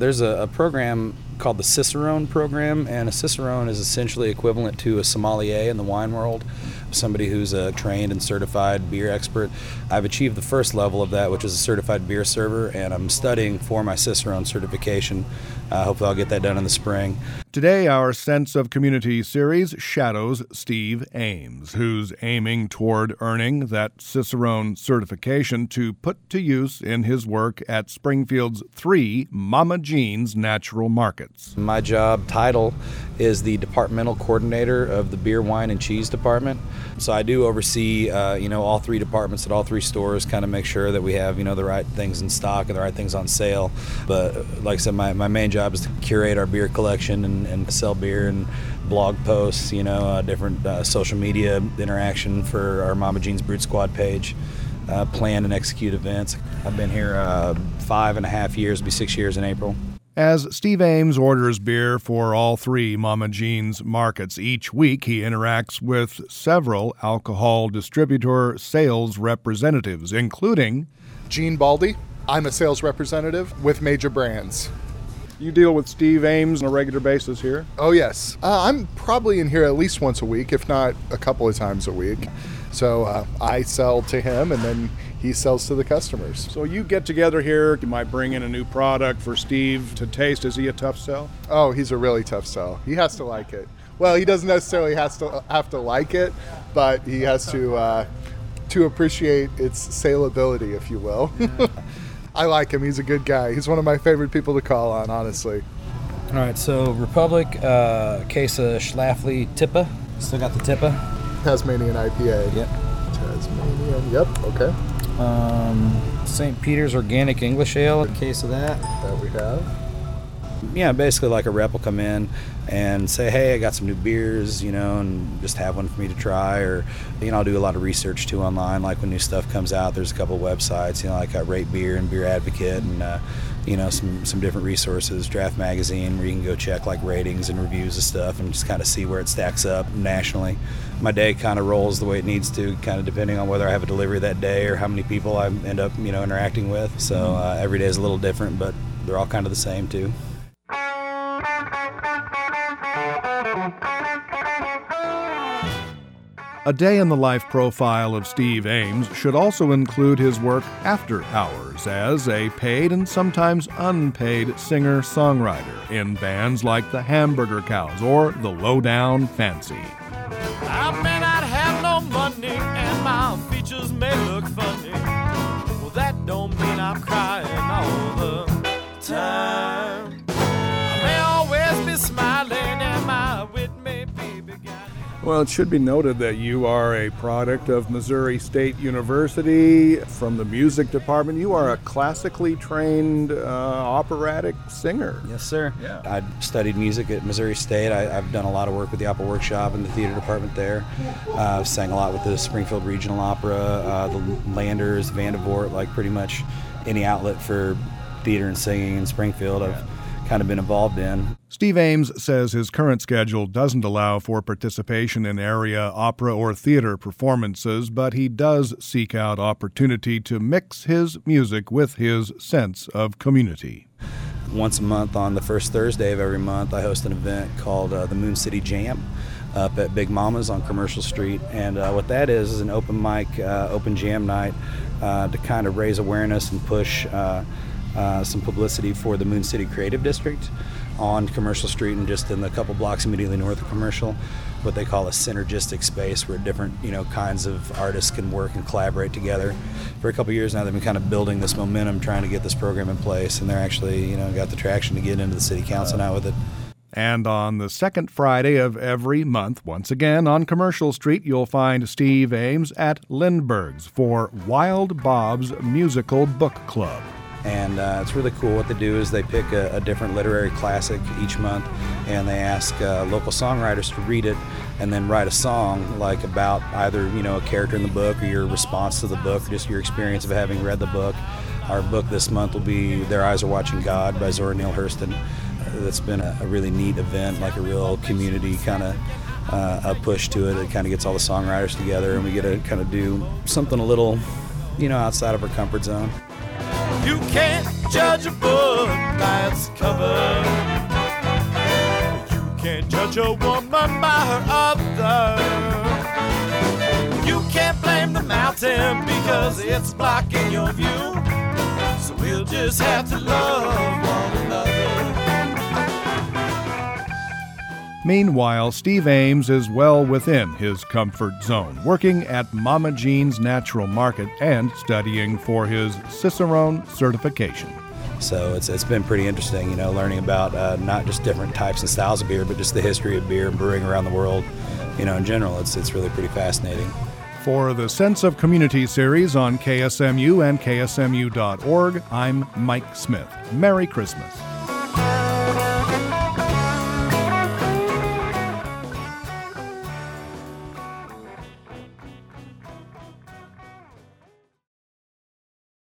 There's a program called the Cicerone program, and a Cicerone is essentially equivalent to a sommelier in the wine world, somebody who's a trained and certified beer expert. I've achieved the first level of that, which is a certified beer server, and I'm studying for my Cicerone certification. Hopefully I'll get that done in the spring. Today, our Sense of Community series shadows Steve Ames, who's aiming toward earning that Cicerone certification to put to use in his work at Springfield's 3 Mama Jean's Natural Markets. My job title is the departmental coordinator of the beer, wine, and cheese department. So I do oversee, all 3 departments at all 3 stores, kind of make sure that we have, the right things in stock and the right things on sale. But like I said, my main job is to curate our beer collection and sell beer and blog posts, different social media interaction for our Mama Jean's Brute Squad page, plan and execute events. I've been here 5.5 years, it'll be 6 years in April. As Steve Ames orders beer for all 3 Mama Jean's markets each week, he interacts with several alcohol distributor sales representatives, including Gene Baldy. I'm a sales representative with Major Brands. You deal with Steve Ames on a regular basis here? Oh, yes. I'm probably in here at least once a week, if not a couple of times a week. So I sell to him, and then he sells to the customers. So you get together here, you might bring in a new product for Steve to taste. Is he a tough sell? Oh, he's a really tough sell. He has to like it. Well, he doesn't necessarily have to like it, but he has to appreciate its saleability, if you will. I like him. He's a good guy. He's one of my favorite people to call on, honestly. All right, so Republic, case of Schlafly Tippa. Still got the Tippa. Tasmanian IPA. Yep. Tasmanian, yep, okay. St. Peter's Organic English Ale, a case of that. That we have. Yeah, basically like a rep will come in and say, hey, I got some new beers, and just have one for me to try. Or, I'll do a lot of research too online. Like when new stuff comes out, there's a couple of websites, like Rate Beer and Beer Advocate and, some different resources, Draft Magazine, where you can go check like ratings and reviews of stuff and just kind of see where it stacks up nationally. My day kind of rolls the way it needs to, kind of depending on whether I have a delivery that day or how many people I end up, interacting with. So every day is a little different, but they're all kind of the same too. A day in the life profile of Steve Ames should also include his work after hours as a paid and sometimes unpaid singer-songwriter in bands like the Hamburger Cows or the Lowdown Fancy. I may not have no money and my features may look funny. Well, that don't mean I'm crying all the time. I may always be smiling and my wit may be beguiled. Well, it should be noted that you are a product of Missouri State University from the music department. You are a classically trained operatic singer. Yes, sir. Yeah. I studied music at Missouri State. I've done a lot of work with the Opera Workshop and the theater department there. I've sang a lot with the Springfield Regional Opera, the Landers, Vandervoort, like pretty much any outlet for theater and singing in Springfield I've kind of been involved in. Steve Ames says his current schedule doesn't allow for participation in area opera or theater performances, but he does seek out opportunity to mix his music with his sense of community. Once a month on the first Thursday of every month, I host an event called the Moon City Jam up at Big Mama's on Commercial Street. And what that is an open mic, open jam night to kind of raise awareness and push some publicity for the Moon City Creative District on Commercial Street and just in the couple blocks immediately north of Commercial, what they call a synergistic space where different kinds of artists can work and collaborate together. For a couple of years now, they've been kind of building this momentum, trying to get this program in place, and they're actually got the traction to get into the city council now with it. And on the second Friday of every month, once again on Commercial Street, you'll find Steve Ames at Lindbergh's for Wild Bob's Musical Book Club. And it's really cool. What they do is they pick a different literary classic each month, and they ask local songwriters to read it and then write a song like about either a character in the book or your response to the book, or just your experience of having read the book. Our book this month will be Their Eyes Are Watching God by Zora Neale Hurston. That's been a really neat event, like a real community kind of a push to it. It kind of gets all the songwriters together, and we get to kind of do something a little outside of our comfort zone. You can't judge a book by its cover. You can't judge a woman by her other. You can't blame the mountain because it's blocking your view. So we'll just have to love one another. Meanwhile, Steve Ames is well within his comfort zone, working at Mama Jean's Natural Market and studying for his Cicerone certification. So it's been pretty interesting, learning about not just different types and styles of beer, but just the history of beer and brewing around the world, in general. It's really pretty fascinating. For the Sense of Community series on KSMU and KSMU.org, I'm Mike Smith. Merry Christmas.